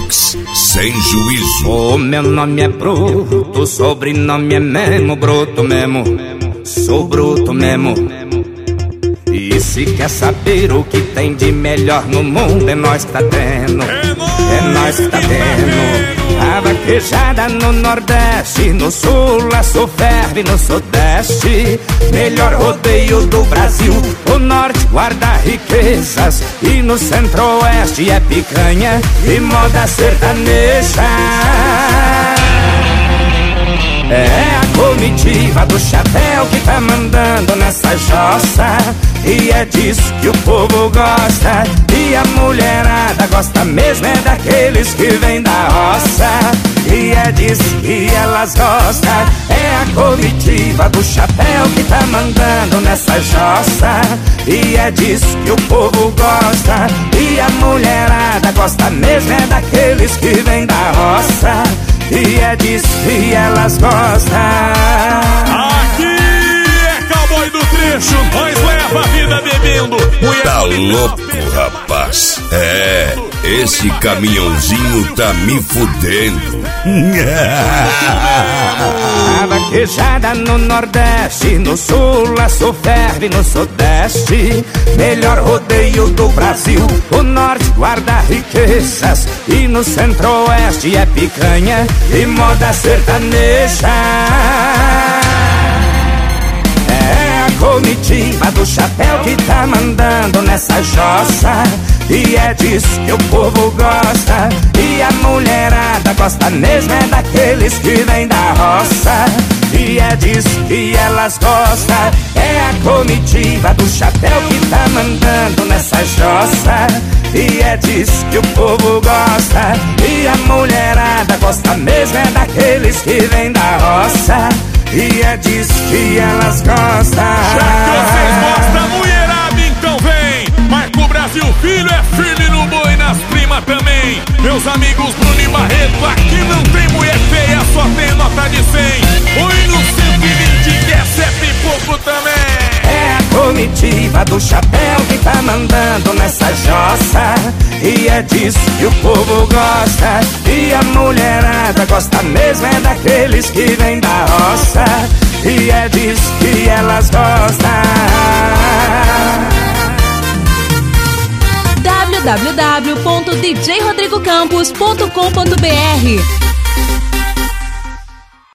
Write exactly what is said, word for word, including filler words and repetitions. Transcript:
Mix sem juízo. O meu nome é Bruto, o sobrenome é mesmo Bruto mesmo. Sou bruto mesmo. E se quer saber o que tem de melhor no mundo, é nós que tá tendo. É nós que tá tendo. A vaquejada no Nordeste, no Sul, a sul ferve no Sudeste. Melhor rodeio do Brasil. O Norte guarda riquezas e no Centro-Oeste é picanha e moda sertaneja. É a comitiva do chapéu que tá mandando nessa jossa, e é disso que o povo gosta. E a mulherada gosta mesmo é daqueles que vêm da roça, e é disso que elas gostam. É a comitiva do chapéu que tá mandando nessa jossa, e é disso que o povo gosta. E a mulherada gosta mesmo é daqueles que vêm da roça, e é disso que elas gostam. Aqui é cowboy do trecho, nós leva a vida bebendo. Mulher Tá louco, rapaz? É, esse caminhãozinho tá me fudendo. A vaquejada no Nordeste, no Sul, a sul ferve no Sudeste. Melhor rodeio do Brasil. O Norte guarda riquezas e no Centro-Oeste é picanha e moda sertaneja. É a comitiva do chapéu que tá mandando nessa jossa, e é disso que o povo gosta. E a mulherada gosta mesmo é daqueles que vêm da roça, e é disso que elas gostam. É a comitiva do chapéu que tá mandando nessa jossa, e é disso que o povo gosta. E a mulherada gosta mesmo é daqueles que vêm da roça, e é disso que elas gostam. Já que vocês gostam, mulherada, então vem. Marco Brasil Filho é firme no boi, nas primas também. Meus amigos Bruno e Barreto, aqui não tem mulher feia, só tem nota de cem. Oi no cento e vinte, que é sempre pouco também. É a comitiva do chapéu que tá mandando nessa jossa, e é disso que o povo gosta. E a mulherada gosta mesmo é daqueles que vêm da roça, e é disso que elas gostam. w w w ponto d j rodrigo campos ponto com ponto b r